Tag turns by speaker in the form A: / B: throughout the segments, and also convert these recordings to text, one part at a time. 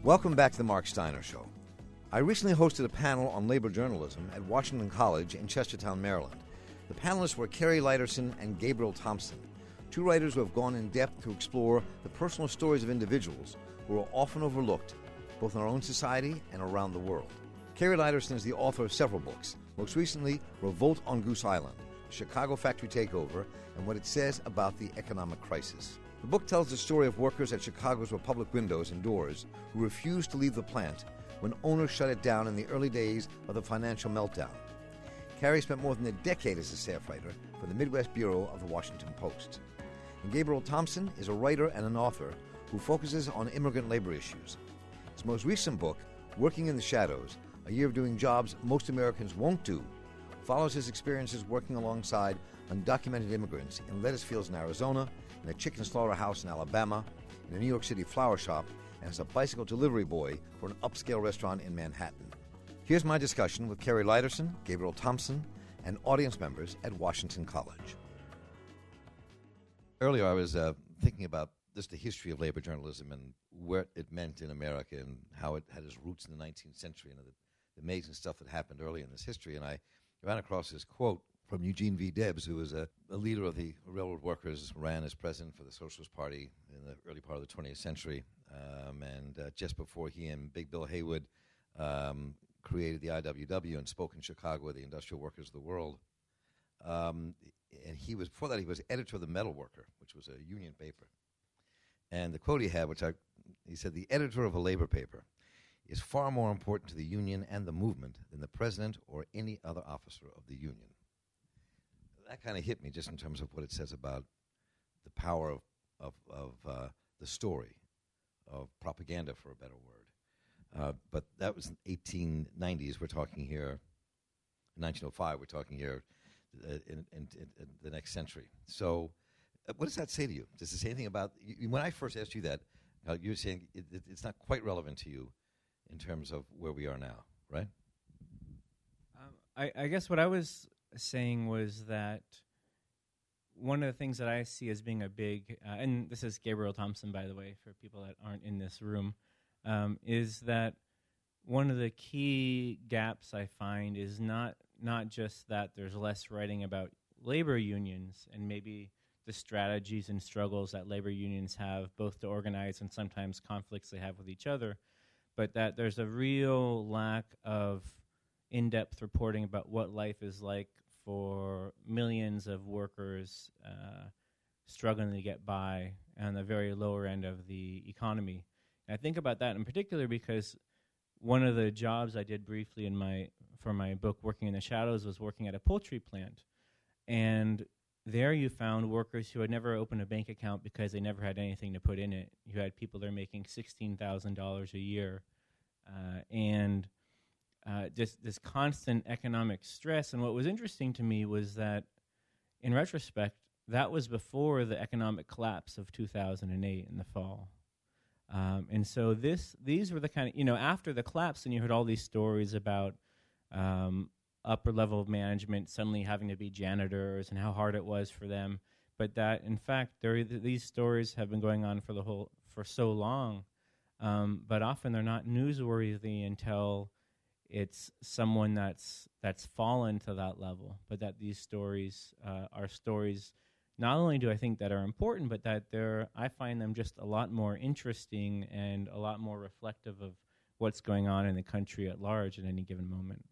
A: Welcome back to the Mark Steiner Show. I recently hosted a panel on labor journalism at Washington College in Chestertown, Maryland. The panelists were Carrie Liderson and Gabriel Thompson, two writers who have gone in depth to explore the personal stories of individuals who are often overlooked, both in our own society and around the world. Carrie Liderson is the author of several books, most recently Revolt on Goose Island, Chicago Factory Takeover, and What It Says About the Economic Crisis. The book tells the story of workers at Chicago's Republic Windows and Doors who refused to leave the plant when owners shut it down in the early days of the financial meltdown. Carrie spent more than a decade as a staff writer for the Midwest Bureau of the Washington Post. And Gabriel Thompson is a writer and an author who focuses on immigrant labor issues. His most recent book, Working in the Shadows, A Year of Doing Jobs Most Americans Won't Do, follows his experiences working alongside undocumented immigrants in lettuce fields in Arizona, in a chicken slaughterhouse in Alabama, in a New York City flower shop, and as a bicycle delivery boy for an upscale restaurant in Manhattan. Here's my discussion with Carrie Liderson, Gabriel Thompson, and audience members at Washington College. Earlier I was thinking about just the history of labor journalism and what it meant in America and how it had its roots in the 19th century and the amazing stuff that happened early in this history. And I ran across this quote from Eugene V. Debs, who was a leader of the railroad workers, ran as president for the Socialist Party in the early part of the 20th century. Just before he and Big Bill Haywood created the IWW and spoke in Chicago, the Industrial Workers of the World. And before that, he was editor of The Metal Worker, which was a union paper. And the quote he had, he said, "The editor of a labor paper is far more important to the union and the movement than the president or any other officer of the union." That kind of hit me just in terms of what it says about the power of the story, of propaganda, for a better word. But that was in 1890s. We're talking here, 1905, we're talking here in the next century. So what does that say to you? Does it say anything about, when I first asked you that, you were saying it's not quite relevant to you in terms of where we are now, right?
B: I guess what I was saying was that one of the things that I see as being a big, and this is Gabriel Thompson, by the way, for people that aren't in this room, is that one of the key gaps I find is not just that there's less writing about labor unions and maybe the strategies and struggles that labor unions have both to organize and sometimes conflicts they have with each other, but that there's a real lack of in-depth reporting about what life is like for millions of workers struggling to get by on the very lower end of the economy. And I think about that in particular because one of the jobs I did briefly for my book, Working in the Shadows, was working at a poultry plant. And there you found workers who had never opened a bank account because they never had anything to put in it. You had people there making $16,000 a year. Just this constant economic stress. And what was interesting to me was that, in retrospect, that was before the economic collapse of 2008 in the fall. And so these were the kind of, after the collapse, and you heard all these stories about upper level of management suddenly having to be janitors and how hard it was for them. But that, in fact, these stories have been going on for so long, but often they're not newsworthy until it's someone that's fallen to that level. But that these stories are stories. Not only do I think that are important, but that I find them just a lot more interesting and a lot more reflective of what's going on in the country at large at any given moment.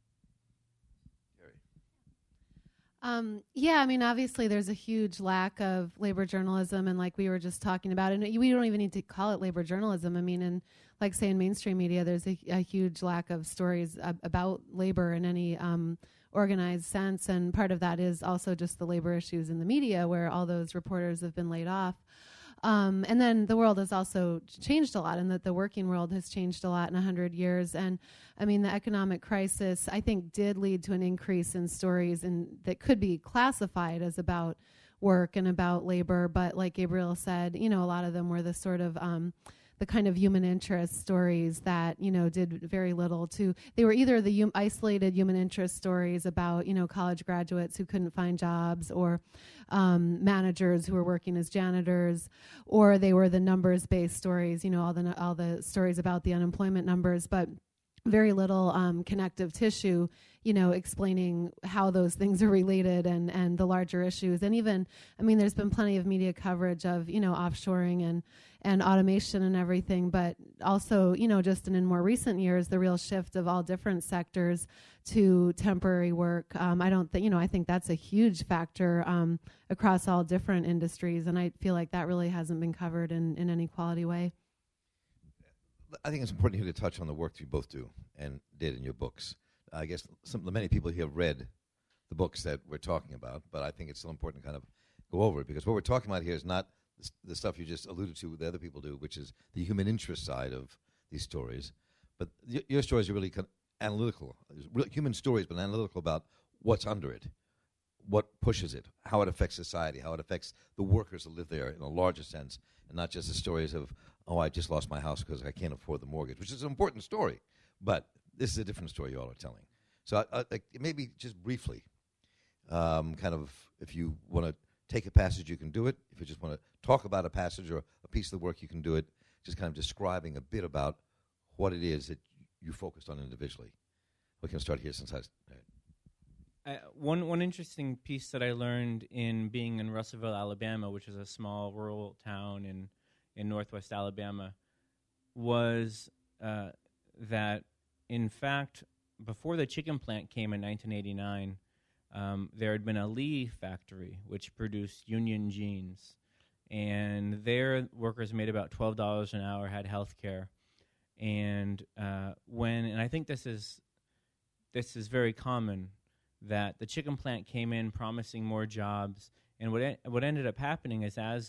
C: Obviously there's a huge lack of labor journalism, and like we were just talking about, and we don't even need to call it labor journalism. And like say in mainstream media, there's a huge lack of stories about labor in any organized sense, and part of that is also just the labor issues in the media where all those reporters have been laid off. And then the world has also changed a lot, and that the working world has changed a lot in 100 years. And the economic crisis, I think, did lead to an increase in stories that could be classified as about work and about labor. But like Gabriel said, a lot of them were the sort of the kind of human interest stories that, did very little to, they were either the isolated human interest stories about, college graduates who couldn't find jobs, or managers who were working as janitors, or they were the numbers-based stories, all the stories about the unemployment numbers, but very little connective tissue, explaining how those things are related and the larger issues. And even, there's been plenty of media coverage of, offshoring and automation and everything, but also, just in more recent years, the real shift of all different sectors to temporary work. I think that's a huge factor across all different industries, and I feel like that really hasn't been covered in any quality way.
A: I think it's important here to touch on the work that you both do and did in your books. I guess many people here have read the books that we're talking about, but I think it's still important to kind of go over it, because what we're talking about here is not the stuff you just alluded to that other people do, which is the human interest side of these stories. But your stories are really kind of analytical, human stories, but analytical about what's under it, what pushes it, how it affects society, how it affects the workers that live there in a larger sense, and not just the stories of, I just lost my house because I can't afford the mortgage, which is an important story. But this is a different story you all are telling. So maybe just briefly, kind of, if you want to take a passage, you can do it. If you just want to talk about a passage or a piece of the work, you can do it. Just kind of describing a bit about what it is that you focused on individually. We can start here since
B: One interesting piece that I learned in being in Russellville, Alabama, which is a small rural town in northwest Alabama, was that, in fact, before the chicken plant came in 1989, there had been a Lee factory which produced Union jeans, and their workers made about $12 an hour, had health care, and I think this is very common, that the chicken plant came in promising more jobs, and what ended up happening is as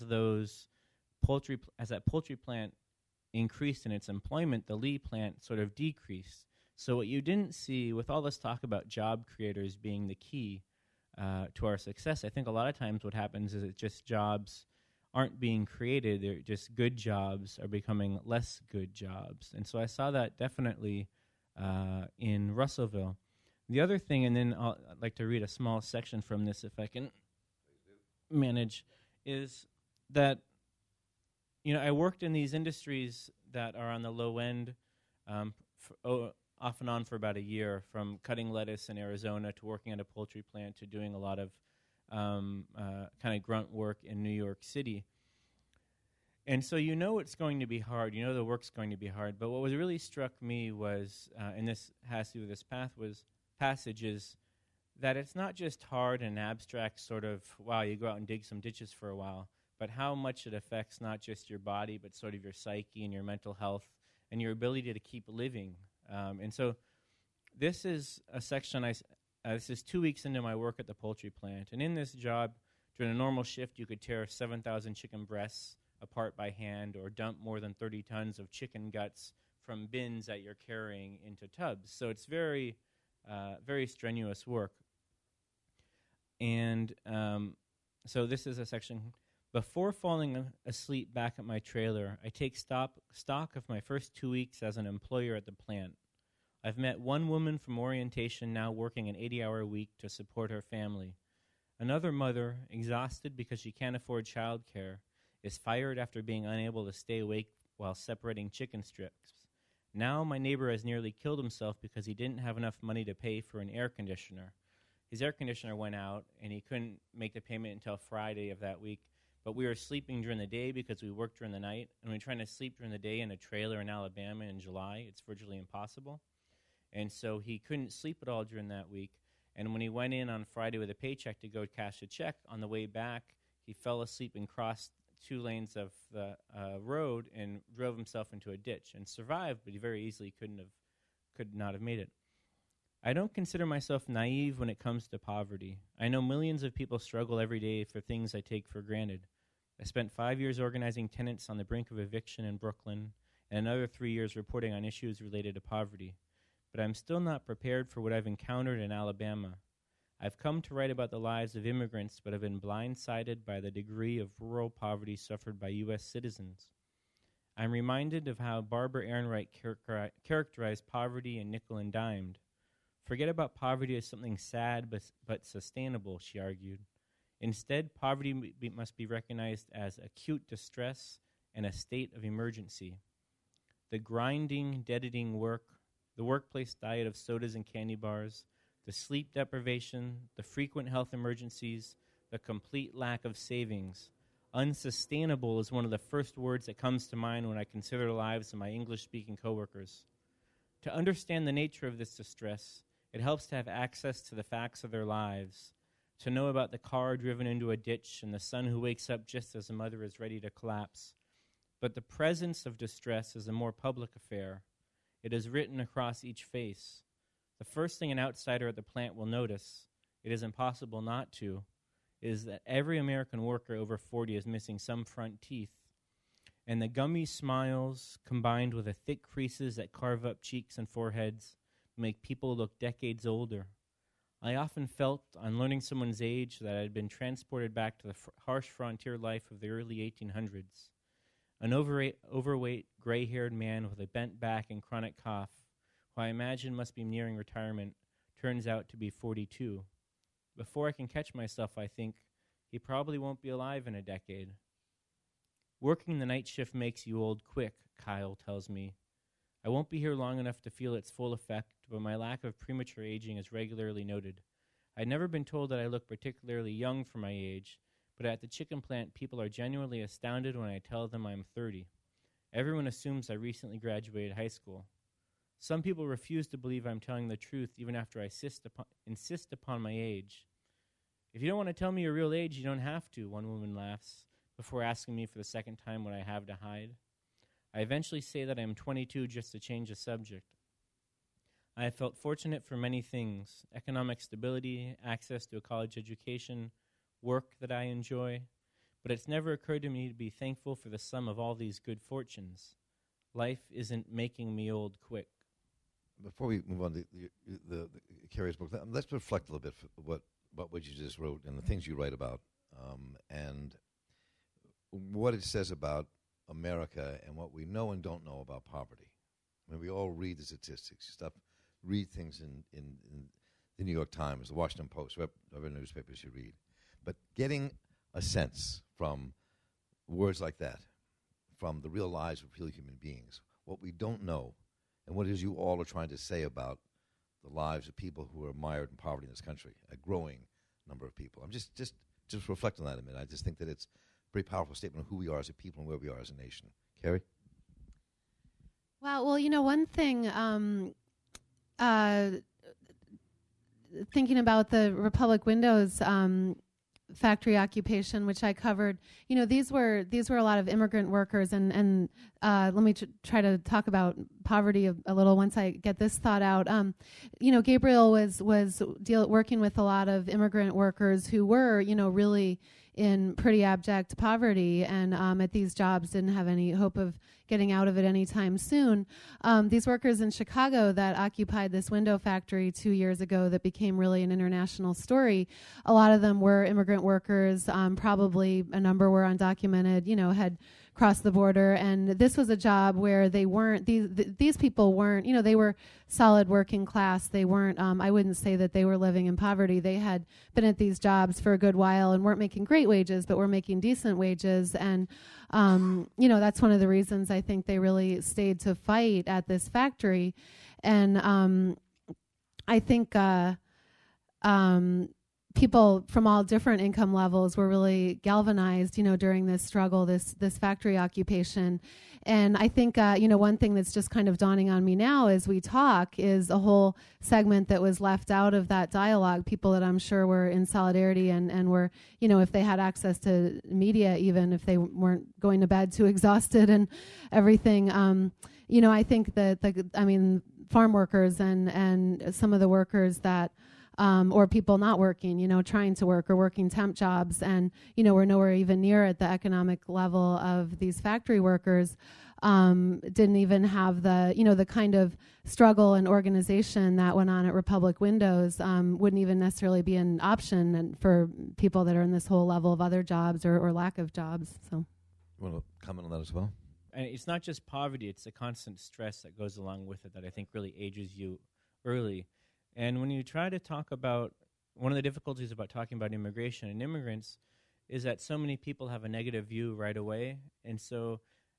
B: that poultry plant increased in its employment, the Lee plant sort of decreased. So what you didn't see, with all this talk about job creators being the key to our success, I think a lot of times what happens is that just jobs aren't being created, they're just good jobs are becoming less good jobs. And so I saw that definitely in Russellville. The other thing, and then I'd like to read a small section from this if I can manage, is that I worked in these industries that are on the low end off and on for about a year, from cutting lettuce in Arizona to working at a poultry plant to doing a lot of kind of grunt work in New York City. And so it's going to be hard. The work's going to be hard. But what was really struck me was, and this has to do with this passage, is that it's not just hard and abstract sort of, wow, you go out and dig some ditches for a while, but how much it affects not just your body, but sort of your psyche and your mental health and your ability to keep living. And so this is a section, this is 2 weeks into my work at the poultry plant. And in this job, during a normal shift, you could tear 7,000 chicken breasts apart by hand or dump more than 30 tons of chicken guts from bins that you're carrying into tubs. So it's very, very strenuous work. And so this is a section. Before falling asleep back at my trailer, I take stock of my first 2 weeks as an employer at the plant. I've met one woman from orientation now working an 80-hour week to support her family. Another mother, exhausted because she can't afford childcare, is fired after being unable to stay awake while separating chicken strips. Now my neighbor has nearly killed himself because he didn't have enough money to pay for an air conditioner. His air conditioner went out, and he couldn't make the payment until Friday of that week. But we were sleeping during the day because we worked during the night, and we're trying to sleep during the day in a trailer in Alabama in July. It's virtually impossible. And so he couldn't sleep at all during that week. And when he went in on Friday with a paycheck to go cash a check, on the way back, he fell asleep and crossed 2 lanes of the road and drove himself into a ditch and survived, but he very easily could not have made it. I don't consider myself naive when it comes to poverty. I know millions of people struggle every day for things I take for granted. I spent 5 years organizing tenants on the brink of eviction in Brooklyn and another 3 years reporting on issues related to poverty. But I'm still not prepared for what I've encountered in Alabama. I've come to write about the lives of immigrants, but have been blindsided by the degree of rural poverty suffered by U.S. citizens. I'm reminded of how Barbara Ehrenreich characterized poverty in Nickel and Dimed. Forget about poverty as something sad but sustainable, she argued. Instead, poverty must be recognized as acute distress and a state of emergency. The grinding, deadening work, the workplace diet of sodas and candy bars, the sleep deprivation, the frequent health emergencies, the complete lack of savings. Unsustainable is one of the first words that comes to mind when I consider the lives of my English-speaking coworkers. To understand the nature of this distress, it helps to have access to the facts of their lives, to know about the car driven into a ditch and the son who wakes up just as the mother is ready to collapse. But the presence of distress is a more public affair. It is written across each face. The first thing an outsider at the plant will notice, it is impossible not to, is that every American worker over 40 is missing some front teeth. And the gummy smiles, combined with the thick creases that carve up cheeks and foreheads, make people look decades older. I often felt, on learning someone's age, that I had been transported back to the harsh frontier life of the early 1800s. An overweight, gray-haired man with a bent back and chronic cough, who I imagine must be nearing retirement, turns out to be 42. Before I can catch myself, I think, he probably won't be alive in a decade. Working the night shift makes you old quick, Kyle tells me. I won't be here long enough to feel its full effect, but my lack of premature aging is regularly noted. I'd never been told that I look particularly young for my age, but at the chicken plant, people are genuinely astounded when I tell them I'm 30. Everyone assumes I recently graduated high school. Some people refuse to believe I'm telling the truth even after I insist upon my age. If you don't want to tell me your real age, you don't have to, one woman laughs, before asking me for the second time what I have to hide. I eventually say that I am 22 just to change the subject. I have felt fortunate for many things: economic stability, access to a college education, work that I enjoy, but it's never occurred to me to be thankful for the sum of all these good fortunes. Life isn't making me old quick.
A: Before we move on to the Carrie's book, let's reflect a little bit about what you just wrote and the things you write about, and what it says about America and what we know and don't know about poverty. I mean, we all read the statistics, read things in the New York Times, the Washington Post, whatever newspapers you read. But getting a sense from words like that, from the real lives of real human beings, what we don't know, and what it is you all are trying to say about the lives of people who are mired in poverty in this country, a growing number of people. I'm just reflect on that a minute. I just think that it's a very powerful statement of who we are as a people and where we are as a nation. Carrie?
C: Wow. Well, one thing, thinking about the Republic Windows factory occupation, which I covered, these were a lot of immigrant workers, and let me try to talk about poverty a little once I get this thought out. Gabriel was working with a lot of immigrant workers who were, really in pretty abject poverty, and at these jobs didn't have any hope of getting out of it anytime soon. These workers in Chicago that occupied this window factory 2 years ago that became really an international story, a lot of them were immigrant workers, probably a number were undocumented, had crossed the border, and this was a job where they weren't, these people weren't, they were solid working class. They weren't, I wouldn't say that they were living in poverty. They had been at these jobs for a good while and weren't making great wages, but were making decent wages, and that's one of the reasons I think they really stayed to fight at this factory. And I think people from all different income levels were really galvanized, during this struggle, this factory occupation. And I think, one thing that's just kind of dawning on me now as we talk is a whole segment that was left out of that dialogue, people that I'm sure were in solidarity and were, if they had access to media, even if they weren't going to bed too exhausted and everything. I think that, farm workers and some of the workers that or people not working, trying to work or working temp jobs, and, we're nowhere even near at the economic level of these factory workers, didn't even have the kind of struggle and organization that went on at Republic Windows, wouldn't even necessarily be an option and for people that are in this whole level of other jobs or lack of jobs. So,
A: you want to comment on that as well?
B: and it's not just poverty, it's the constant stress that goes along with it that I think really ages you early. And when you try to talk about, one of the difficulties about talking about immigration and immigrants is that so many people have a negative view right away. And so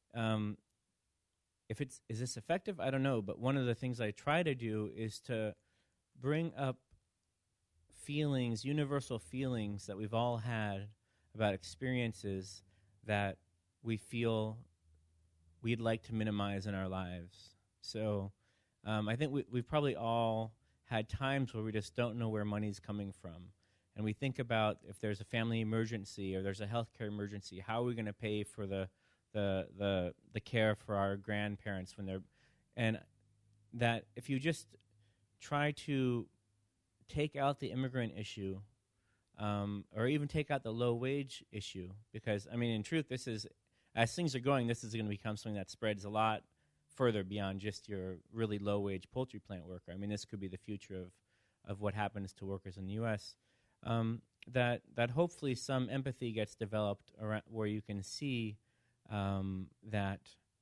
B: is this effective? I don't know. But one of the things I try to do is to bring up feelings, universal feelings that we've all had about experiences that we feel we'd like to minimize in our lives. So I think we've probably all had times where we just don't know where money's coming from. And we think about if there's a family emergency or there's a healthcare emergency, how are we going to pay for the care for our grandparents when they're, and that if you just try to take out the immigrant issue, or even take out the low wage issue, because I mean, in truth, this is, as things are going, this is going to become something that spreads a lot further beyond just your really low wage poultry plant worker. I mean, this could be the future of what happens to workers in the U.S. That hopefully some empathy gets developed around where you can see that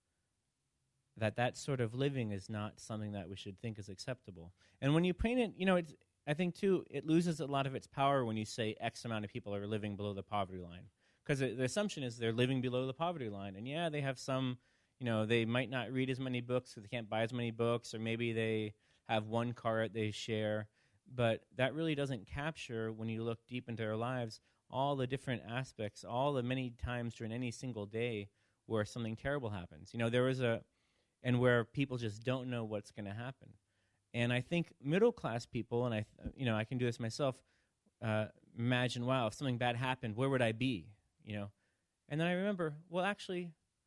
B: sort of living is not something that we should think is acceptable. And when you paint it, it's, I think too, it loses a lot of its power when you say X amount of people are living below the poverty line, because the assumption is they're living below the poverty line, and yeah, they have some, they might not read as many books, or they can't buy as many books, or maybe they have one car that they share. But that really doesn't capture, when you look deep into their lives, all the different aspects, all the many times during any single day where something terrible happens. There was and where people just don't know what's going to happen. And I think middle-class people, and I can do this myself, imagine, wow, if something bad happened, where would I be? And then I remember, well, actually,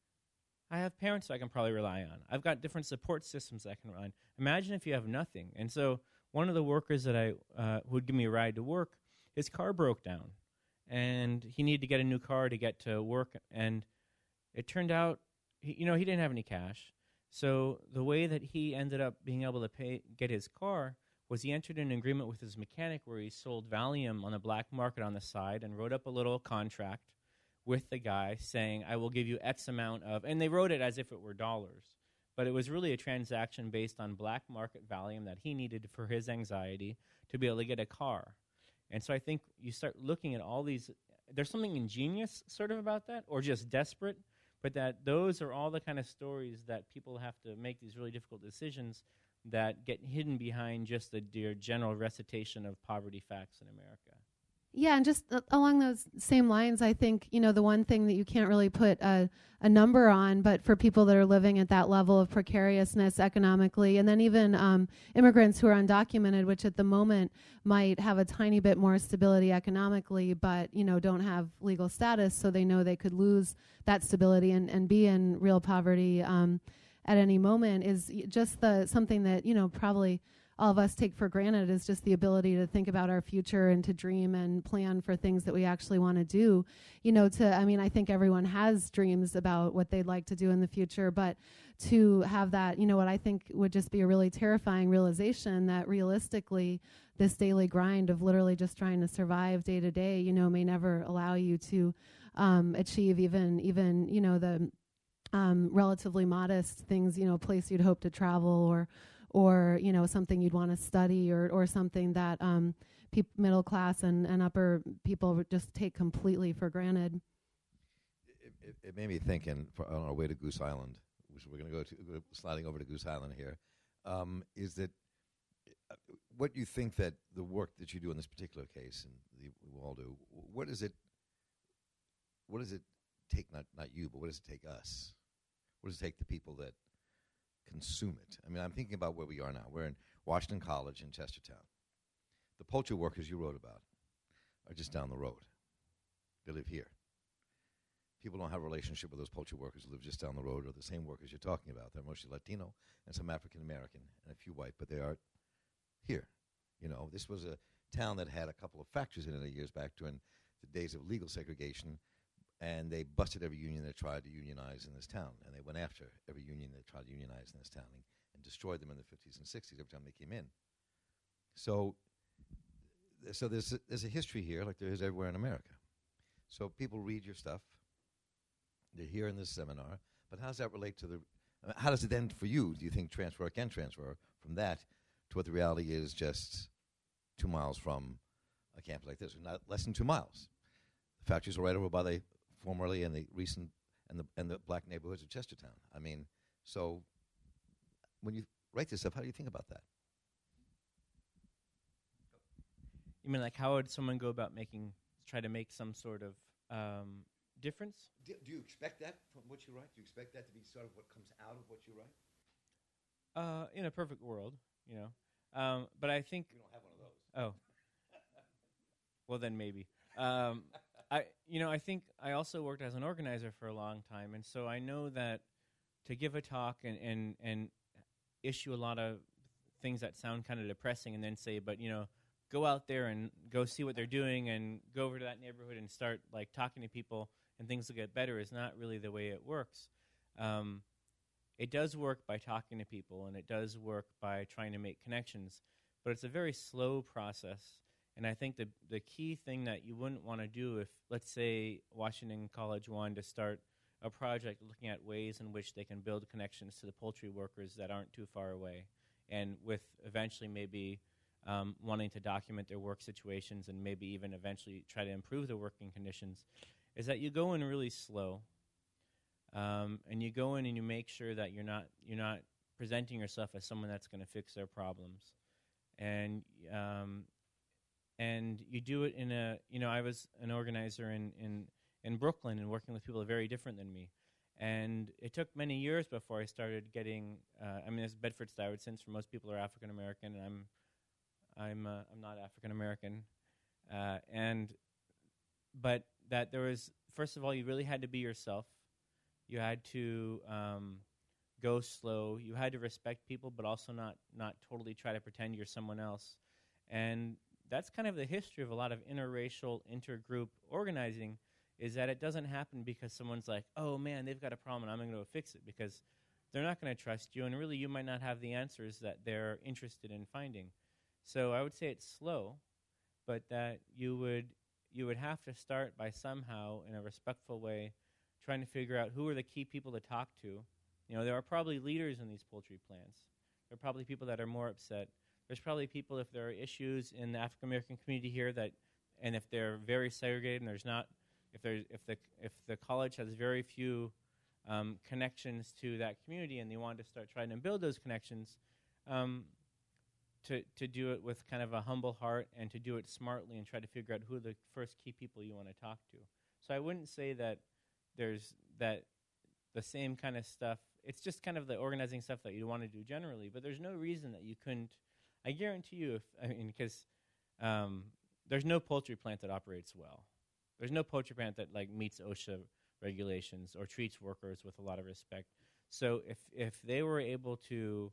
B: I have parents I can probably rely on. I've got different support systems I can rely on. Imagine if you have nothing. And so one of the workers that who would give me a ride to work, his car broke down, and he needed to get a new car to get to work. And it turned out, he didn't have any cash. So the way that he ended up being able to get his car was he entered an agreement with his mechanic where he sold Valium on the black market on the side and wrote up a little contract with the guy saying, I will give you X amount of, and they wrote it as if it were dollars. But it was really a transaction based on black market Valium that he needed for his anxiety to be able to get a car. And so I think you start looking at all these, there's something ingenious sort of about that, or just desperate, but that those are all the kind of stories that people have to make these really difficult decisions that get hidden behind just the general recitation of poverty facts in America.
C: Yeah, and just along those same lines, I think, the one thing that you can't really put a number on, but for people that are living at that level of precariousness economically, and then even immigrants who are undocumented, which at the moment might have a tiny bit more stability economically, but, don't have legal status, so they know they could lose that stability and be in real poverty at any moment, is just something that, probably all of us take for granted, is just the ability to think about our future and to dream and plan for things that we actually want to do. I think everyone has dreams about what they'd like to do in the future, but to have that, what I think would just be a really terrifying realization that realistically this daily grind of literally just trying to survive day to day, may never allow you to achieve even the relatively modest things, a place you'd hope to travel, or something you'd want to study, or something that middle class and upper people just take completely for granted.
A: It made me think, on our way to Goose Island, which we're going to go sliding over to Goose Island here, is that what you think that the work that you do in this particular case, and we all do, what does it take, not you, but what does it take us? What does it take the people that consume it? I mean, I'm thinking about where we are now. We're in Washington College in Chestertown. The poultry workers you wrote about are just down the road. They live here. People don't have a relationship with those poultry workers who live just down the road, or the same workers you're talking about. They're mostly Latino and some African American and a few white, but they are here. This was a town that had a couple of factories in it years back during the days of legal segregation, and they busted every union that tried to unionize in this town, and they went after every union that tried to unionize in this town and destroyed them in the 50s and 60s every time they came in. So there's a history here like there is everywhere in America. So people read your stuff. They're here in this seminar. But how does that relate to how does it then, for you, do you think can transfer from that to what the reality is just 2 miles from a camp like this, not less than 2 miles? The factories are right over by the formerly and the recent and the black neighborhoods of Chestertown. I mean, so when you write this stuff, how do you think about that?
B: You mean like how would someone go about try to make some sort of difference?
A: Do you expect that from what you write? Do you expect that to be sort of what comes out of what you write?
B: In a perfect world, but I think
A: we don't have one of those.
B: Oh, well then maybe. I think I also worked as an organizer for a long time, and so I know that to give a talk and issue a lot of things that sound kind of depressing, and then say, but go out there and go see what they're doing, and go over to that neighborhood and start like talking to people, and things will get better, is not really the way it works. It does work by talking to people, and it does work by trying to make connections, but it's a very slow process. And I think the key thing that you wouldn't want to do if, let's say, Washington College wanted to start a project looking at ways in which they can build connections to the poultry workers that aren't too far away, and with eventually maybe wanting to document their work situations and maybe even eventually try to improve their working conditions, is that you go in really slow, and you go in and you make sure that you're not presenting yourself as someone that's going to fix their problems, and you do it in I was an organizer in Brooklyn and working with people very different than me, and it took many years before I started getting. As Bedford-Stuyvesant, for most people are African American, and I'm not African American, but that there was, first of all, you really had to be yourself. You had to go slow. You had to respect people, but also not totally try to pretend you're someone else. And that's kind of the history of a lot of interracial, intergroup organizing, is that it doesn't happen because someone's like, oh man, they've got a problem and I'm going to go fix it, because they're not going to trust you, and really you might not have the answers that they're interested in finding. So I would say it's slow, but that you would have to start by somehow, in a respectful way, trying to figure out who are the key people to talk to. There are probably leaders in these poultry plants. There are probably people that are more upset. There's probably people, if there are issues in the African American community here, and if they're very segregated, and if the college has very few connections to that community, and they want to start trying to build those connections, to do it with kind of a humble heart and to do it smartly and try to figure out who are the first key people you want to talk to. So I wouldn't say that there's the same kind of stuff. It's just kind of the organizing stuff that you want to do generally, but there's no reason that you couldn't. I guarantee you, because there's no poultry plant that operates well. There's no poultry plant that meets OSHA regulations or treats workers with a lot of respect. So if they were able to,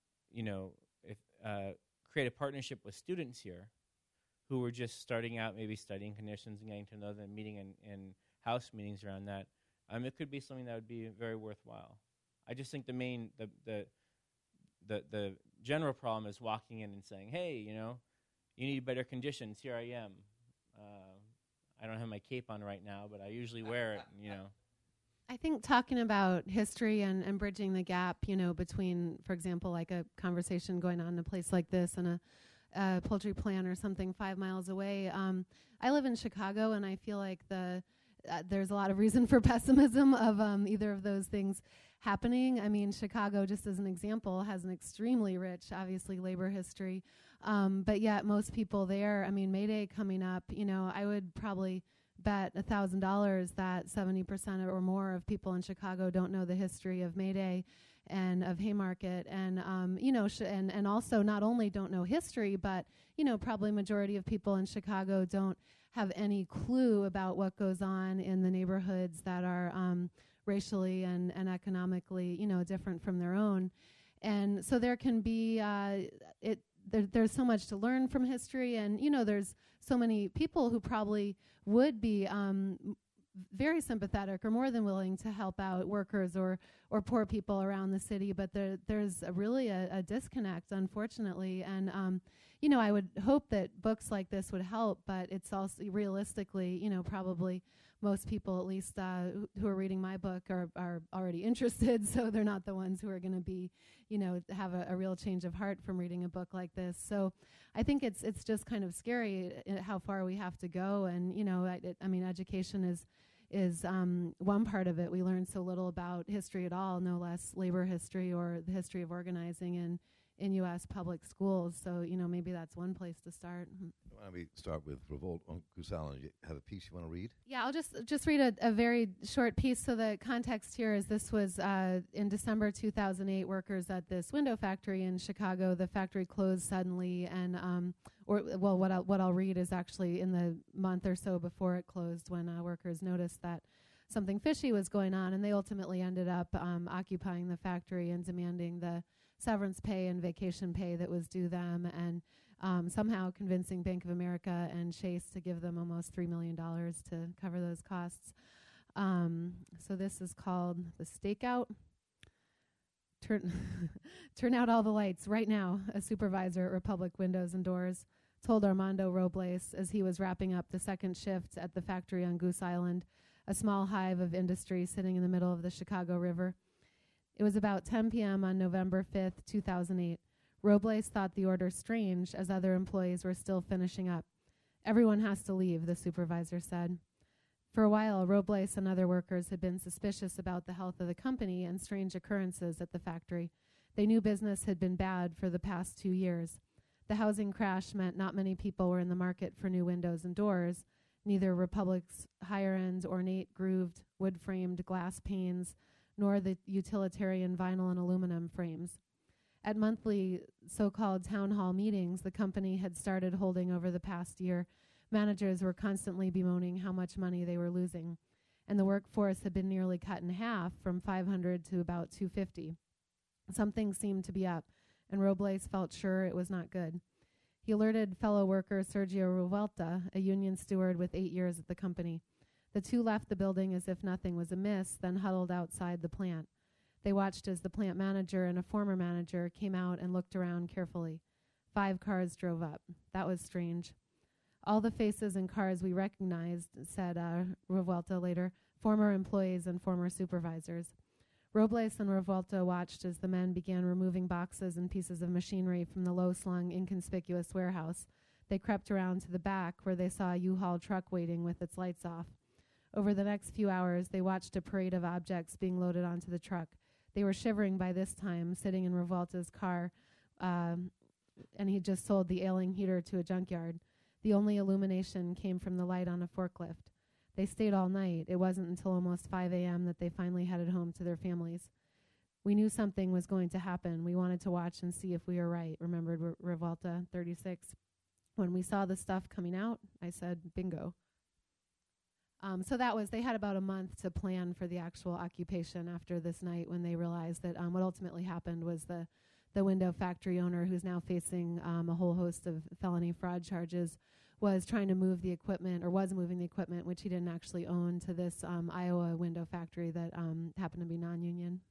B: create a partnership with students here who were just starting out, maybe studying conditions and getting to know them, meeting in house meetings around that, it could be something that would be very worthwhile. I just think the general problem is walking in and saying, hey, you need better conditions, here I am. I don't have my cape on right now, but I usually wear it,
C: I think talking about history and bridging the gap, between, for example, like a conversation going on in a place like this and a poultry plant or something 5 miles away. I live in Chicago, and I feel like there's a lot of reason for pessimism of either of those things happening. I mean, Chicago, just as an example, has an extremely rich, obviously, labor history. But yet most people there, May Day coming up, I would probably bet $1,000 that 70% or more of people in Chicago don't know the history of May Day and of Haymarket, and and also not only don't know history, but probably majority of people in Chicago don't have any clue about what goes on in the neighborhoods that are racially and economically different from their own. And so there can be there's so much to learn from history, and there's so many people who probably would be very sympathetic or more than willing to help out workers or poor people around the city, but there's really a disconnect, unfortunately. And I would hope that books like this would help, but it's also realistically probably most people, at least who are reading my book, are already interested. So they're not the ones who are going to be, have a real change of heart from reading a book like this. So I think it's just kind of scary how far we have to go. And education is one part of it. We learn so little about history at all, no less labor history or the history of organizing in U.S. public schools. So, maybe that's one place to start.
A: Why don't we start with Revolt on Goose Island? You have a piece you want to read?
C: Yeah, I'll just read a very short piece. So the context here is this was in December 2008, workers at this window factory in Chicago. The factory closed suddenly, and what I'll read is actually in the month or so before it closed, when workers noticed that something fishy was going on, and they ultimately ended up occupying the factory and demanding the severance pay and vacation pay that was due them, and somehow convincing Bank of America and Chase to give them almost $3 million to cover those costs. So this is called The Stakeout. Turn out all the lights right now, a supervisor at Republic Windows and Doors told Armando Robles as he was wrapping up the second shift at the factory on Goose Island, a small hive of industry sitting in the middle of the Chicago River. It was about 10 p.m. on November 5th, 2008. Robles thought the order strange, as other employees were still finishing up. Everyone has to leave, the supervisor said. For a while, Robles and other workers had been suspicious about the health of the company and strange occurrences at the factory. They knew business had been bad for the past 2 years. The housing crash meant not many people were in the market for new windows and doors. Neither Republic's higher-end, ornate, grooved, wood-framed glass panes, nor the utilitarian vinyl and aluminum frames. At monthly so-called town hall meetings the company had started holding over the past year, managers were constantly bemoaning how much money they were losing, and the workforce had been nearly cut in half, from 500 to about 250. Something seemed to be up, and Robles felt sure it was not good. He alerted fellow worker Sergio Revuelta, a union steward with 8 years at the company. The two left the building as if nothing was amiss, then huddled outside the plant. They watched as the plant manager and a former manager came out and looked around carefully. 5 cars drove up. That was strange. All the faces and cars we recognized, said Revuelta later, former employees and former supervisors. Robles and Revuelta watched as the men began removing boxes and pieces of machinery from the low-slung, inconspicuous warehouse. They crept around to the back, where they saw a U-Haul truck waiting with its lights off. Over the next few hours, they watched a parade of objects being loaded onto the truck. They were shivering by this time, sitting in Revuelta's car, and he just sold the ailing heater to a junkyard. The only illumination came from the light on a forklift. They stayed all night. It wasn't until almost 5 a.m. that they finally headed home to their families. We knew something was going to happen. We wanted to watch and see if we were right, remembered Revuelta, 36. When we saw the stuff coming out, I said, bingo. So they had about a month to plan for the actual occupation after this night, when they realized that what ultimately happened was the window factory owner, who's now facing a whole host of felony fraud charges, was trying to move the equipment, or was moving the equipment, which he didn't actually own, to this Iowa window factory that happened to be non-union.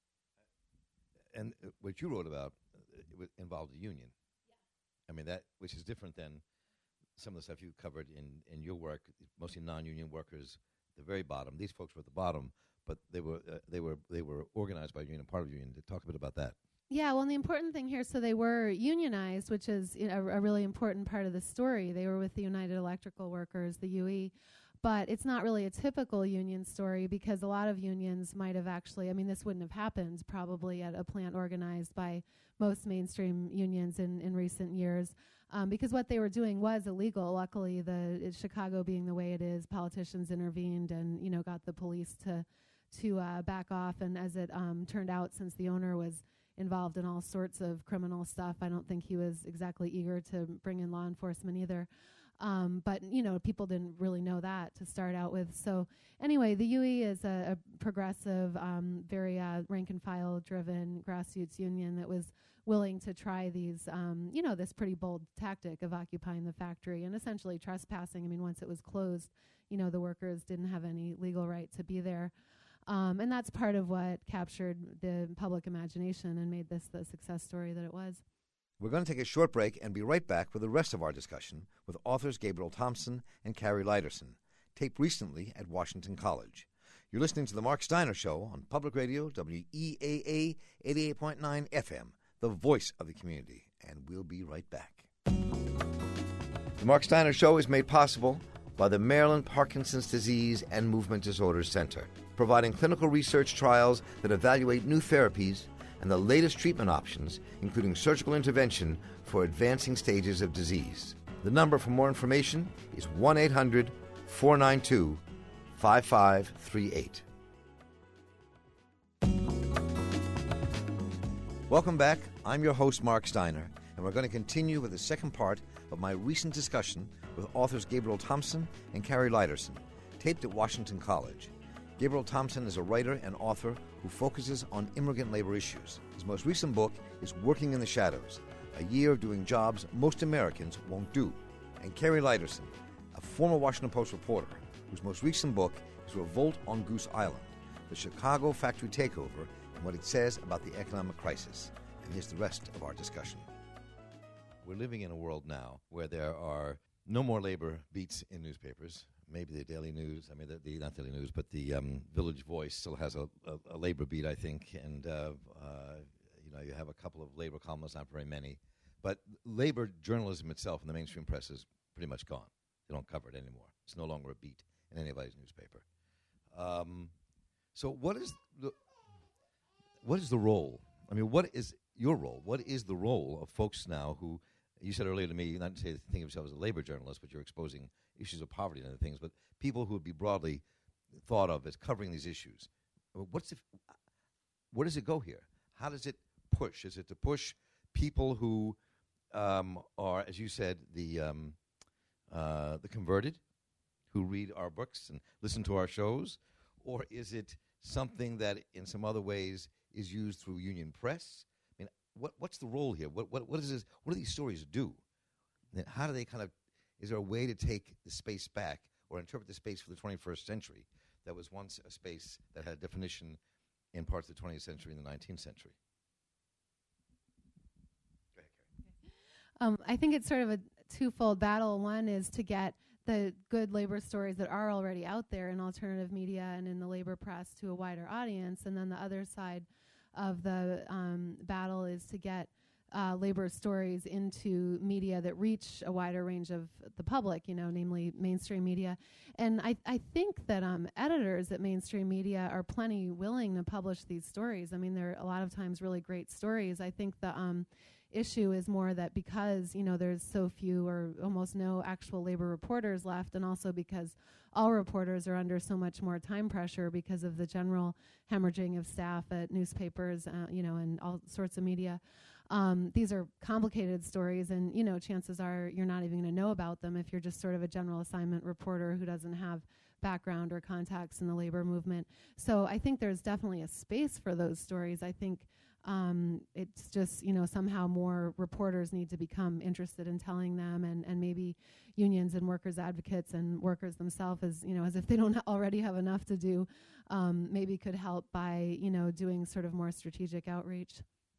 A: And what you wrote about involved a union. Yeah. I mean, that, which is different than some of the stuff you covered in your work, mostly non-union workers at the very bottom. These folks were at the bottom, but they were organized by a union, part of a union. Talk a bit about that.
C: Yeah, well, and the important thing here, so they were unionized, which is a really important part of the story. They were with the United Electrical Workers, the UE, but it's not really a typical union story, because a lot of unions might have actually, this wouldn't have happened probably at a plant organized by most mainstream unions in recent years, because what they were doing was illegal. Luckily, Chicago being the way it is, politicians intervened and got the police to back off. And as it turned out, since the owner was involved in all sorts of criminal stuff, I don't think he was exactly eager to bring in law enforcement either. But people didn't really know that to start out with. So anyway, the UE is a progressive, very rank and file driven grassroots union that was willing to try these, this pretty bold tactic of occupying the factory and essentially trespassing. Once it was closed, the workers didn't have any legal right to be there. And that's part of what captured the public imagination and made this the success story that it was.
A: We're going to take a short break and be right back with the rest of our discussion with authors Gabriel Thompson and Carrie Leiterson. taped recently at Washington College. You're listening to The Mark Steiner Show on Public Radio, WEAA 88.9 FM, the voice of the community. And we'll be right back. The Mark Steiner Show is made possible by the Maryland Parkinson's Disease and Movement Disorders Center, providing clinical research trials that evaluate new therapies and the latest treatment options, including surgical intervention for advancing stages of disease. The number for more information is 1-800-492-5538. Welcome back. I'm your host, Mark Steiner, and we're going to continue with the second part of my recent discussion with authors Gabriel Thompson and Carrie Liderson, taped at Washington College. Gabriel Thompson is a writer and author who focuses on immigrant labor issues. His most recent book is Working in the Shadows, a year of doing jobs most Americans won't do. And Carrie Liderson, a former Washington Post reporter, whose most recent book is Revolt on Goose Island, the Chicago factory takeover and what it says about the economic crisis. And here's the rest of our discussion. We're living in a world now where there are no more labor beats in newspapers. Maybe the Daily News, not Daily News, but the Village Voice still has a labor beat, I think, and you have a couple of labor columnists, not very many. But labor journalism itself in the mainstream press is pretty much gone. They don't cover it anymore. It's no longer a beat in anybody's newspaper. So what is the role? I mean, what is your role? What is the role of folks now who, you said earlier to me, not to say think of yourself as a labor journalist, but you're exposing issues of poverty and other things, but people who would be broadly thought of as covering these issues. Where does it go here? How does it push? Is it to push people who are, as you said, the converted, who read our books and listen to our shows? Or is it something that in some other ways is used through union press? I mean, what's the role here? What is this? What do these stories do? And how do they is there a way to take the space back or interpret the space for the 21st century that was once a space that had a definition in parts of the 20th century and the 19th century? Go ahead, Carrie.
C: I think it's sort of a twofold battle. One is to get the good labor stories that are already out there in alternative media and in the labor press to a wider audience. And then the other side of the battle is to get labor stories into media that reach a wider range of the public, namely mainstream media. And I think that editors at mainstream media are plenty willing to publish these stories. I mean, they're a lot of times really great stories. I think the issue is more that because, there's so few or almost no actual labor reporters left, and also because all reporters are under so much more time pressure because of the general hemorrhaging of staff at newspapers, and all sorts of media. These are complicated stories, and, chances are you're not even going to know about them if you're just sort of a general assignment reporter who doesn't have background or contacts in the labor movement. So I think there's definitely a space for those stories. I think it's just, somehow more reporters need to become interested in telling them, and maybe unions and workers advocates and workers themselves, as if they don't already have enough to do, maybe could help by, doing sort of more strategic outreach.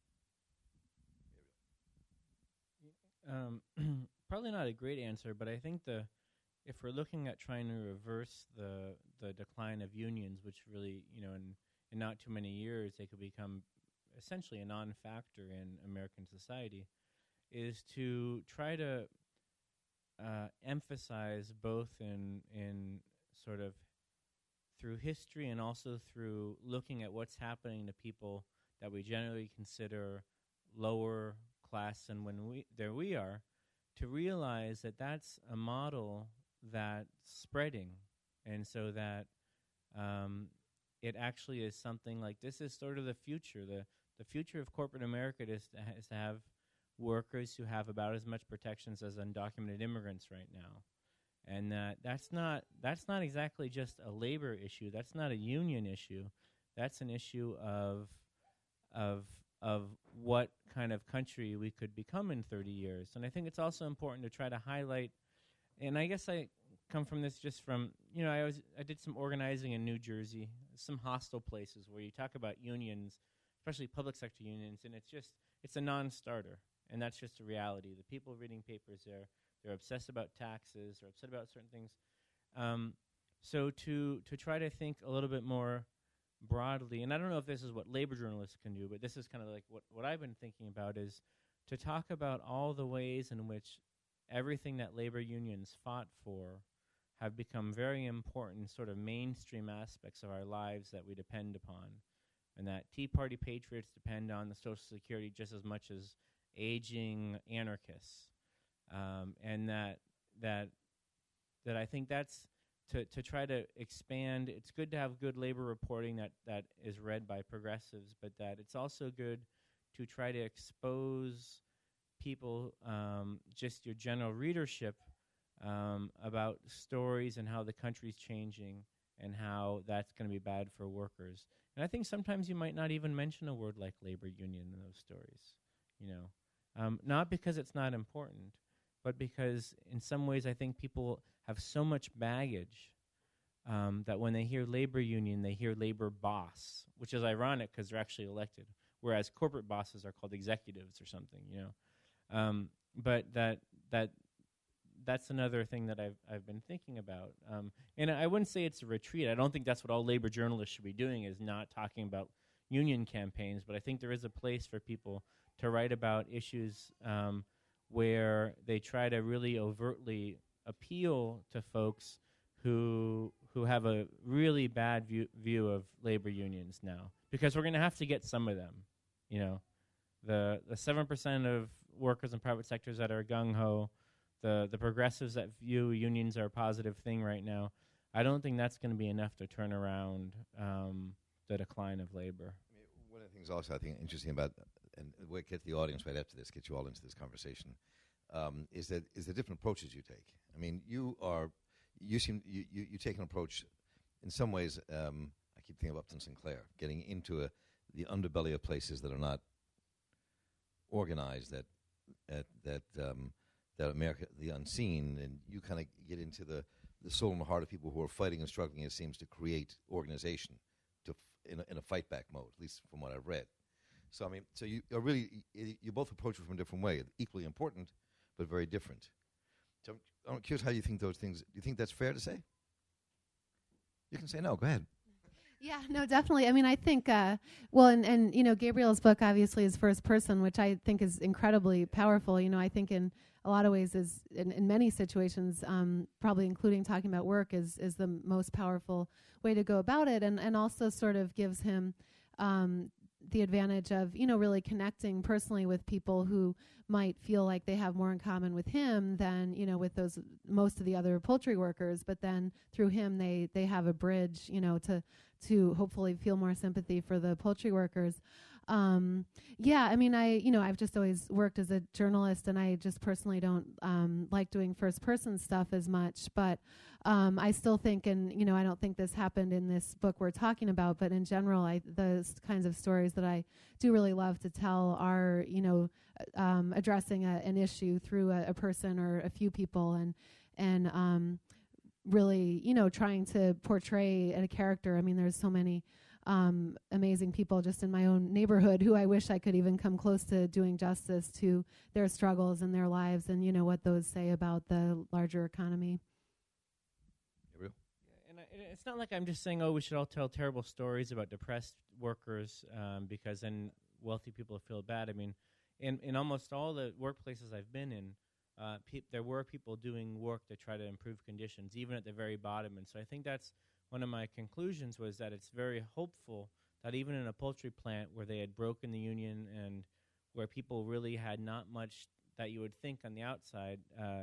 B: Probably not a great answer, but I think if we're looking at trying to reverse the decline of unions, which really, in not too many years they could become essentially a non-factor in American society, is to try to emphasize both in sort of through history and also through looking at what's happening to people that we generally consider lower class and we are, to realize that that's a model that's spreading, and so that it actually is something like this is sort of the future. The future of corporate America is to have workers who have about as much protections as undocumented immigrants right now, and that's not exactly just a labor issue. That's not a union issue. That's an issue of what kind of country we could become in 30 years. And I think it's also important to try to highlight, and I guess I come from this just from, I did some organizing in New Jersey, some hostile places where you talk about unions, especially public sector unions, and it's a non-starter, and that's just a reality. The people reading papers there, they're obsessed about taxes, or upset about certain things. So to try to think a little bit more broadly, and I don't know if this is what labor journalists can do, but this is kind of like what I've been thinking about, is to talk about all the ways in which everything that labor unions fought for have become very important sort of mainstream aspects of our lives that we depend upon, and that Tea Party patriots depend on the Social Security just as much as aging anarchists, and that I think that's to try to expand. It's good to have good labor reporting that is read by progressives, but that it's also good to try to expose people, just your general readership, about stories and how the country's changing and how that's going to be bad for workers. And I think sometimes you might not even mention a word like labor union in those stories, not because it's not important, but because in some ways I think people have so much baggage that when they hear labor union, they hear labor boss, which is ironic because they're actually elected, whereas corporate bosses are called executives or something, but that's another thing that I've been thinking about. And I wouldn't say it's a retreat. I don't think that's what all labor journalists should be doing, is not talking about union campaigns, but I think there is a place for people to write about issues where they try to really overtly appeal to folks who have a really bad view of labor unions now, because we're going to have to get some of them. The 7% of workers in private sectors that are gung-ho, the progressives that view unions are a positive thing right now, I don't think that's going to be enough to turn around the decline of labor.
A: I mean, one of the things also I think interesting about, and we'll get the audience right after this, get you all into this conversation, is the different approaches you take. I mean, you take an approach in some ways. I keep thinking of Upton Sinclair, getting into the underbelly of places that are not organized, that America, the unseen, and you kind of get into the soul and the heart of people who are fighting and struggling, it seems, to create organization in a fight back mode, at least from what I've read. So I mean, so you both approach it from a different way, equally important, but very different. So I'm curious how you think those things. Do you think that's fair to say? You can say no. Go ahead.
C: Yeah, no, definitely. I mean, I think, and Gabriel's book obviously is first person, which I think is incredibly powerful. I think in a lot of ways is, in many situations, probably including talking about work, is the most powerful way to go about it, and also sort of gives him the advantage of, really connecting personally with people who might feel like they have more in common with him than, with most of the other poultry workers. But then through him, they have a bridge, to hopefully feel more sympathy for the poultry workers. I mean, I've just always worked as a journalist, and I just personally don't like doing first person stuff as much. But I still think, and I don't think this happened in this book we're talking about, but in general, the kinds of stories that I do really love to tell are, addressing an issue through a person or a few people, and really, trying to portray a character. I mean, there's so many amazing people just in my own neighborhood who I wish I could even come close to doing justice to their struggles and their lives, and what those say about the larger economy.
A: Gabriel?
B: Yeah, and it's not like I'm just saying, we should all tell terrible stories about depressed workers because then wealthy people feel bad. I mean, in almost all the workplaces I've been in, there were people doing work to try to improve conditions, even at the very bottom. And so I think that's one of my conclusions, was that it's very hopeful that even in a poultry plant where they had broken the union and where people really had not much that you would think on the outside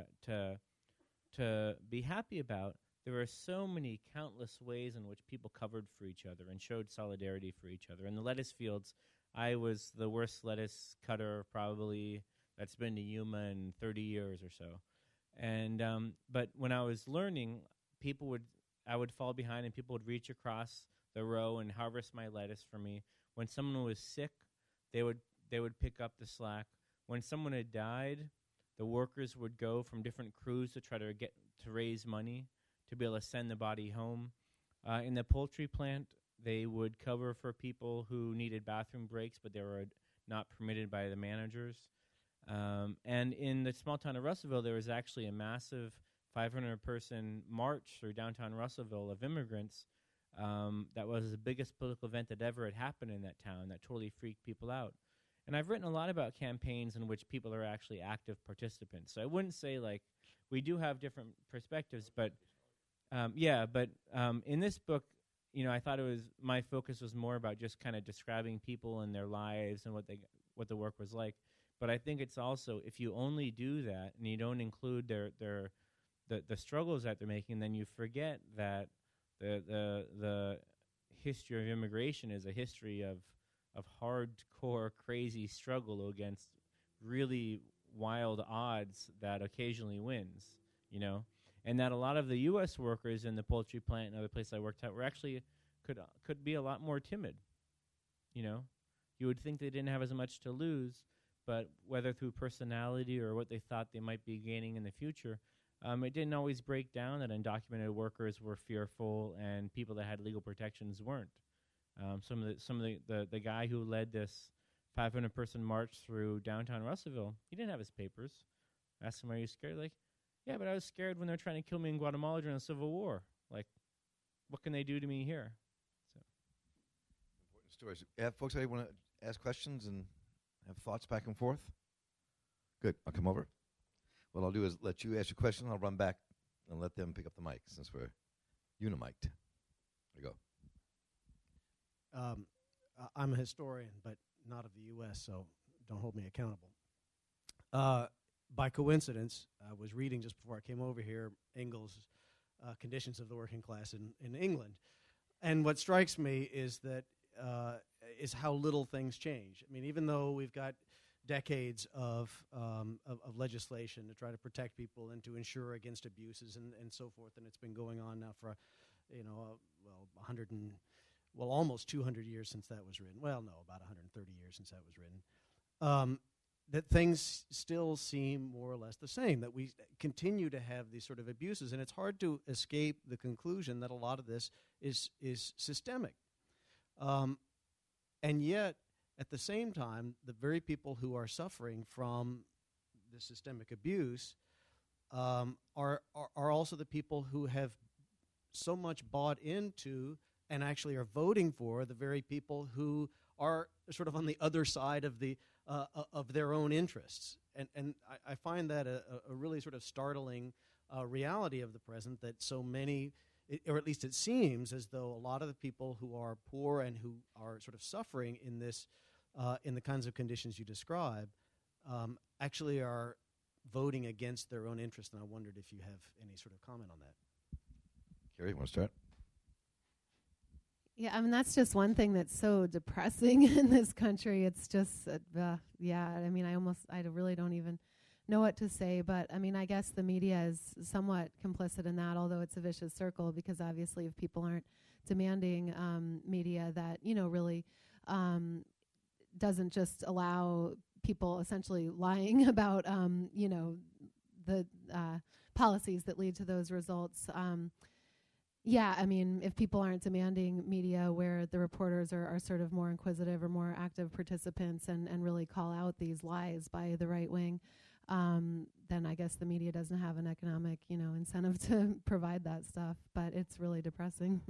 B: to be happy about, there were so many countless ways in which people covered for each other and showed solidarity for each other. In the lettuce fields, I was the worst lettuce cutter probably that's been to Yuma in 30 years or so. And but when I was learning, I would fall behind and people would reach across the row and harvest my lettuce for me. When someone was sick, they would pick up the slack. When someone had died, the workers would go from different crews to try to raise money to be able to send the body home. In the poultry plant, they would cover for people who needed bathroom breaks, but they were not permitted by the managers. And in the small town of Russellville, there was actually a massive 500-person march through downtown Russellville of immigrants. That was the biggest political event that ever had happened in that town. That totally freaked people out. And I've written a lot about campaigns in which people are actually active participants. So I wouldn't say, like, we do have different perspectives, but in this book, I thought my focus was more about just kind of describing people and their lives and what the work was like. But I think it's also, if you only do that and you don't include the struggles that they're making, then you forget that the history of immigration is a history of hardcore, crazy struggle against really wild odds that occasionally wins, and that a lot of the U.S. workers in the poultry plant and other places I worked at were actually could be a lot more timid. You would think they didn't have as much to lose, but whether through personality or what they thought they might be gaining in the future, it didn't always break down that undocumented workers were fearful and people that had legal protections weren't. Some of the guy who led this 500-person march through downtown Russellville, he didn't have his papers. I asked him, "Are you scared?" Like, "Yeah, but I was scared when they were trying to kill me in Guatemala during the Civil War. Like, what can they do to me here?" So,
A: important stories. Yeah, folks, I want to ask questions and have thoughts back and forth. Good. I'll come over. What I'll do is let you ask your question. I'll run back and let them pick up the mic since we're unimiked. There you go.
D: I'm a historian, but not of the U.S., so don't hold me accountable. By coincidence, I was reading just before I came over here Engels' Conditions of the Working Class in England. And what strikes me is that is how little things change. I mean, even though we've got decades of legislation to try to protect people and to ensure against abuses and so forth, and it's been going on now for, almost 200 years since that was written. Well, no, about 130 years since that was written. That things still seem more or less the same, that we continue to have these sort of abuses, and it's hard to escape the conclusion that a lot of this is systemic. And yet, at the same time, the very people who are suffering from the systemic abuse are also the people who have so much bought into and actually are voting for the very people who are sort of on the other side of their own interests. And I find that a really sort of startling reality of the present, that so many, or at least it seems as though a lot of the people who are poor and who are sort of suffering in this, in the kinds of conditions you describe, actually are voting against their own interest. And I wondered if you have any sort of comment on that.
A: Carrie, you want to start?
C: Yeah, I mean, that's just one thing that's so depressing in this country. It's just, I mean, I really don't even know what to say. But, I mean, I guess the media is somewhat complicit in that, although it's a vicious circle, because obviously if people aren't demanding media that, really doesn't just allow people essentially lying about, the policies that lead to those results. Yeah, I mean, if people aren't demanding media where the reporters are sort of more inquisitive or more active participants and really call out these lies by the right wing, then I guess the media doesn't have an economic, incentive to provide that stuff. But it's really depressing.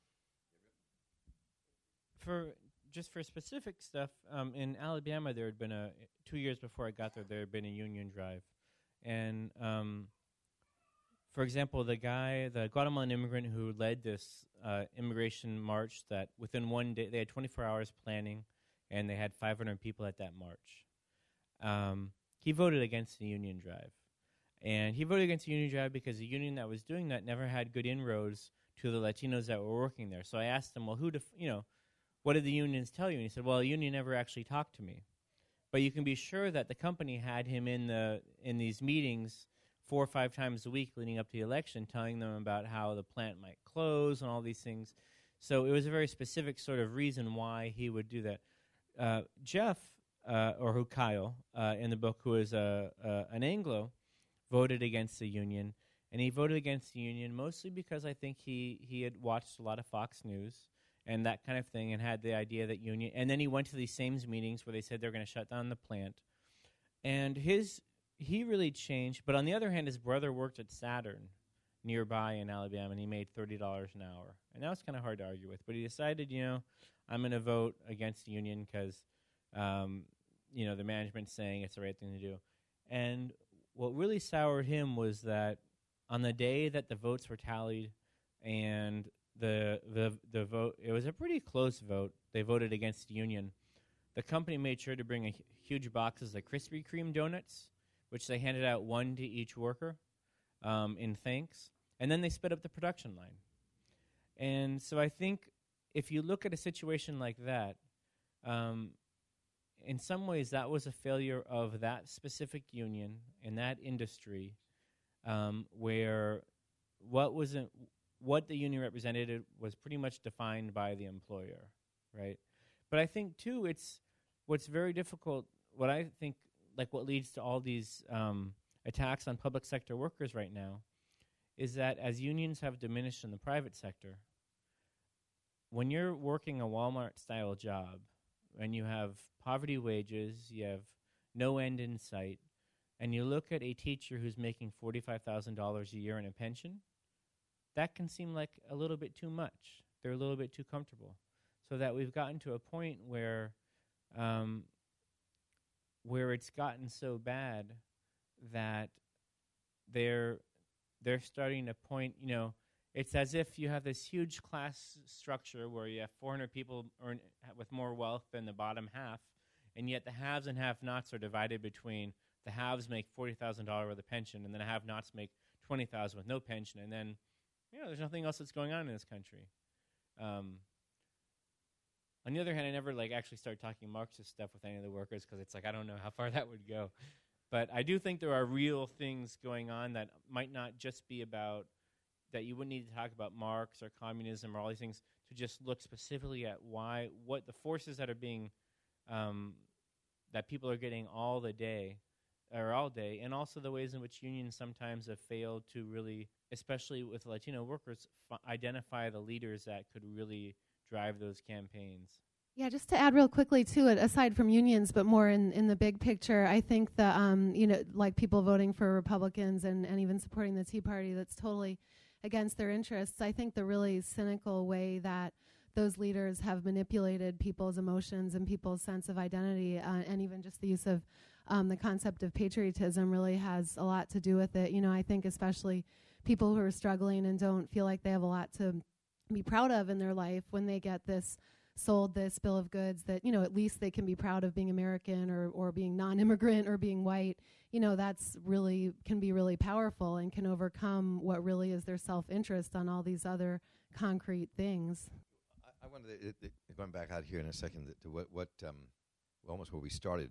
B: For specific stuff, in Alabama, there had been 2 years before I got there had been a union drive. And for example, the Guatemalan immigrant who led this immigration march, that within one day, they had 24 hours planning, and they had 500 people at that march. He voted against the union drive. And he voted against the union drive because the union that was doing that never had good inroads to the Latinos that were working there. So I asked him, well, what did the unions tell you? And he said, well, the union never actually talked to me. But you can be sure that the company had him in these meetings 4 or 5 times a week leading up to the election, telling them about how the plant might close and all these things. So it was a very specific sort of reason why he would do that. Jeff, or Kyle, in the book, who is an Anglo, voted against the union. And he voted against the union mostly because I think he had watched a lot of Fox News and that kind of thing, and had the idea that union. And then he went to these same meetings where they said they're going to shut down the plant. And his he really changed. But on the other hand, his brother worked at Saturn nearby in Alabama, and he made $30 an hour. And that was kind of hard to argue with. But he decided, I'm going to vote against the union because, the management's saying it's the right thing to do. And what really soured him was that on the day that the votes were tallied and the vote, it was a pretty close vote. They voted against the union. The company made sure to bring huge boxes of Krispy Kreme donuts, which they handed out one to each worker in thanks. And then they sped up the production line. And so I think if you look at a situation like that, in some ways that was a failure of that specific union in that industry, where what the union represented was pretty much defined by the employer, right? But I think too, it's what's very difficult. What I think, what leads to all these attacks on public sector workers right now, is that as unions have diminished in the private sector, when you're working a Walmart-style job, and you have poverty wages, you have no end in sight, and you look at a teacher who's making $45,000 a year in a pension, that can seem like a little bit too much. They're a little bit too comfortable. So that we've gotten to a point where it's gotten so bad that they're starting to point, it's as if you have this huge class structure where you have 400 people with more wealth than the bottom half, and yet the haves and have-nots are divided between the haves make $40,000 with a pension, and then the have-nots make $20,000 with no pension, and then there's nothing else that's going on in this country. On the other hand, I never actually start talking Marxist stuff with any of the workers because it's I don't know how far that would go. But I do think there are real things going on that might not just be about that you wouldn't need to talk about Marx or communism or all these things to just look specifically at what the forces that are being, that people are getting all day, and also the ways in which unions sometimes have failed to really, especially with Latino workers, identify the leaders that could really drive those campaigns.
C: Yeah, just to add real quickly to it, aside from unions, but more in the big picture, I think the, people voting for Republicans and even supporting the Tea Party, that's totally against their interests. I think the really cynical way that those leaders have manipulated people's emotions and people's sense of identity, and even just the use of the concept of patriotism really has a lot to do with it. I think especially people who are struggling and don't feel like they have a lot to be proud of in their life, when they get sold this bill of goods that, at least they can be proud of being American or being non-immigrant or being white, that's really can be really powerful and can overcome what really is their self-interest on all these other concrete things.
A: I wanted to, going back out here in a second to what almost where we started,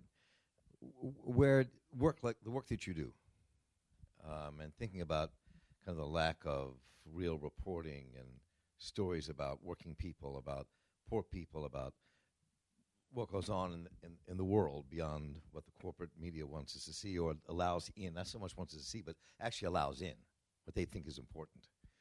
A: where work like the work that you do, and thinking about kind of the lack of real reporting and stories about working people, about poor people, about what goes on in the world beyond what the corporate media wants us to see or allows in. Not so much wants us to see, but actually allows in what they think is important.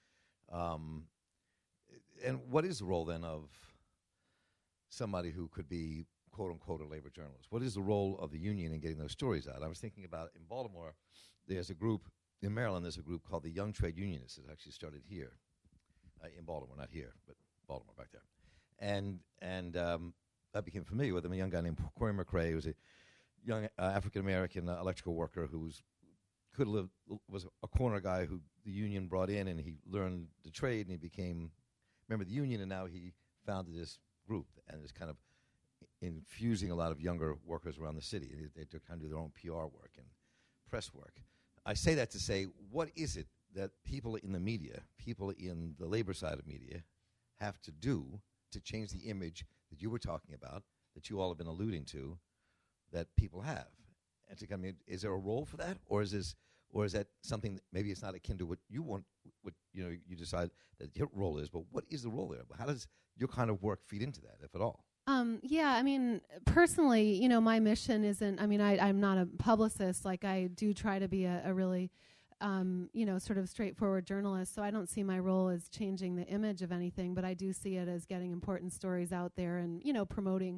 A: And what is the role then of somebody who could be, quote unquote, a labor journalist? What is the role of the union in getting those stories out? I was thinking about in Baltimore, there's a group, in Maryland, there's a group called the Young Trade Unionists. It actually started here in Baltimore, not here, but Baltimore back there. And I became familiar with him, a young guy named Corey McRae, who was a young African-American electrical worker who was a corner guy who the union brought in, and he learned the trade, and he became a member of the union, and now he founded this group, and is kind of infusing a lot of younger workers around the city. They kind of do their own PR work and press work. I say that to say, what is it that people in the media, people in the labor side of media, have to do to change the image that you were talking about, that you all have been alluding to, that people have? And to come in, is there a role for that, or is that something that maybe it's not akin to what you want, what you decide that your role is? But what is the role there? How does your kind of work feed into that, if at all?
C: Personally, my mission isn't. I'm not a publicist. I do try to be a really sort of straightforward journalist. So I don't see my role as changing the image of anything, but I do see it as getting important stories out there and, promoting,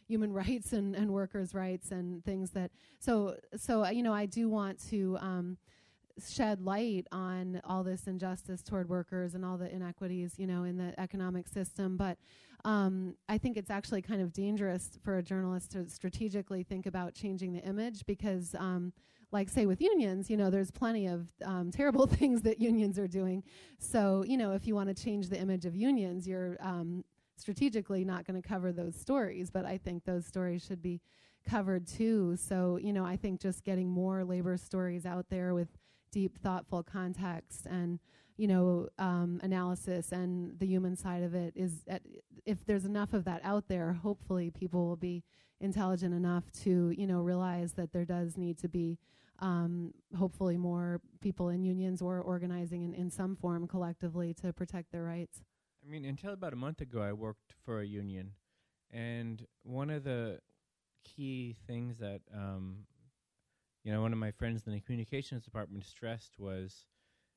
C: human rights and workers' rights and things that. So I do want to shed light on all this injustice toward workers and all the inequities, in the economic system. But I think it's actually kind of dangerous for a journalist to strategically think about changing the image because, like, say, with unions, there's plenty of terrible things that unions are doing. So, if you want to change the image of unions, you're strategically not going to cover those stories. But I think those stories should be covered too. So, I think just getting more labor stories out there with deep, thoughtful context and, analysis and the human side of it is, if there's enough of that out there, hopefully people will be intelligent enough to, realize that there does need to be hopefully more people in unions or organizing in some form collectively to protect their rights.
B: I mean, until about a month ago, I worked for a union, and one of the key things that one of my friends in the communications department stressed was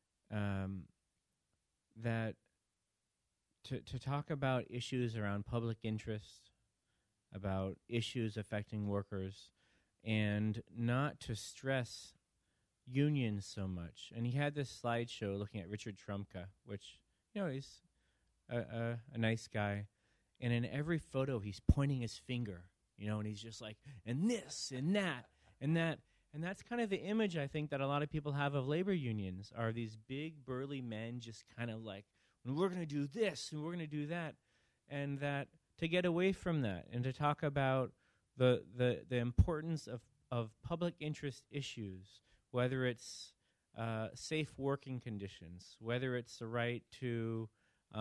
B: that to talk about issues around public interest, about issues affecting workers, and not to stress unions so much. And he had this slideshow looking at Richard Trumka, which, he's a nice guy. And in every photo, he's pointing his finger, and he's just like, and this, and that, and that. And that's kind of the image, I think, that a lot of people have of labor unions, are these big, burly men just kind of like, we're going to do this, and we're going to do that. And that to get away from that and to talk about the importance of public interest issues, whether it's safe working conditions, whether it's the right to,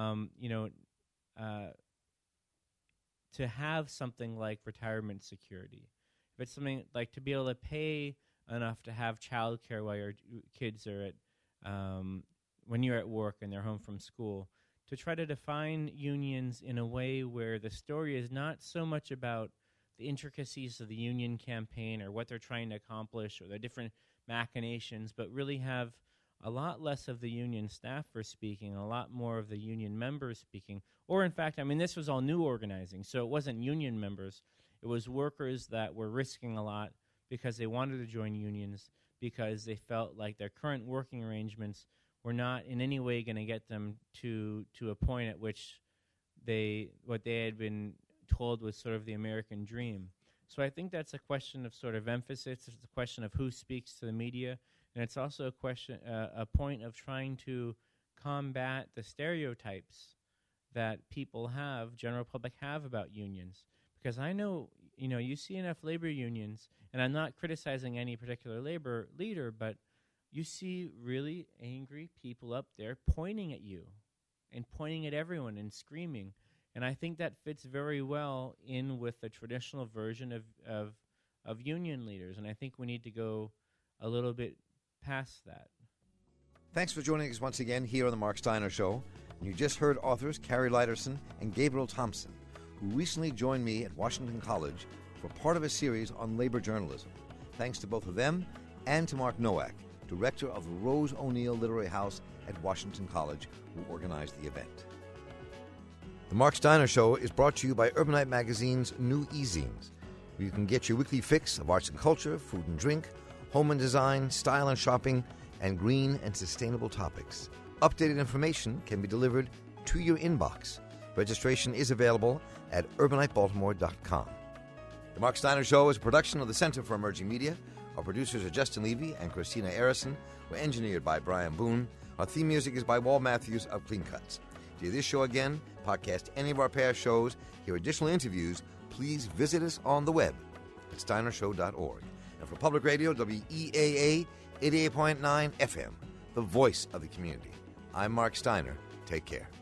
B: to have something like retirement security. If it's something like to be able to pay enough to have childcare while your kids are at, when you're at work and they're home from school, to try to define unions in a way where the story is not so much about the intricacies of the union campaign or what they're trying to accomplish or the different machinations, but really have a lot less of the union staffers speaking, a lot more of the union members speaking. Or, in fact, I mean, this was all new organizing, so it wasn't union members. It was workers that were risking a lot because they wanted to join unions, because they felt like their current working arrangements were not in any way going to get them to a point at which what they had been told was sort of the American dream. So I think that's a question of sort of emphasis. It's a question of who speaks to the media, and it's also a point of trying to combat the stereotypes that people have, general public have about unions. Because I know, you see enough labor unions, and I'm not criticizing any particular labor leader, but you see really angry people up there pointing at you and pointing at everyone and screaming. And I think that fits very well in with the traditional version of union leaders. And I think we need to go a little bit past that.
A: Thanks for joining us once again here on The Mark Steiner Show. You just heard authors Carrie Liderson and Gabriel Thompson, who recently joined me at Washington College for part of a series on labor journalism. Thanks to both of them and to Mark Nowak, director of the Rose O'Neill Literary House at Washington College, who organized the event. The Mark Steiner Show is brought to you by Urbanite Magazine's new e-zines, where you can get your weekly fix of arts and culture, food and drink, home and design, style and shopping, and green and sustainable topics. Updated information can be delivered to your inbox. Registration is available at urbanitebaltimore.com. The Mark Steiner Show is a production of the Center for Emerging Media. Our producers are Justin Levy and Christina Arison. We're engineered by Brian Boone. Our theme music is by Wal Matthews of Clean Cuts. To hear this show again, podcast any of our past shows, hear additional interviews, please visit us on the web at steinershow.org. And for Public Radio, WEAA 88.9 FM, the voice of the community. I'm Mark Steiner. Take care.